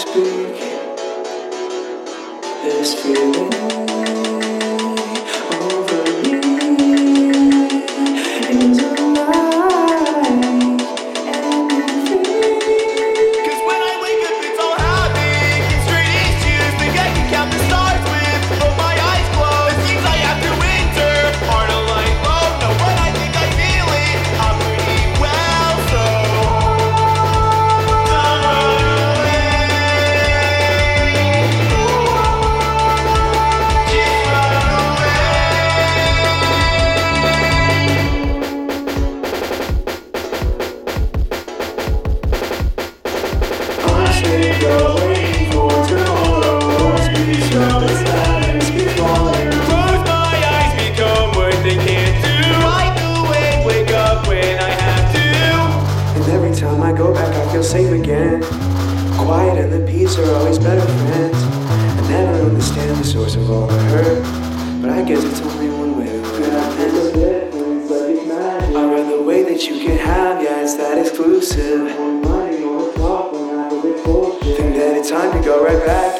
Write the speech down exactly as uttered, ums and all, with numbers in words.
speak this feeling over me into light and free. Cause when I wake up it's all happy, it's straight issues, think I can count the stars with both my eyes closed. It seems I have to enter heart of light mode. No, when I think I feel it, I'm pretty well, so don't run away. Just run away. Honestly, going for tomorrow won't be so as keep falling. Close my eyes, become what they can't do. Wide awake, wake up when I have to. And every time I go back, I feel safe again. Quiet and the peace are always better friends. I never understand the source of all the hurt, but I guess it's only one way to live. I read the way that you can have, yeah, it's that exclusive. Think that it's time to go right back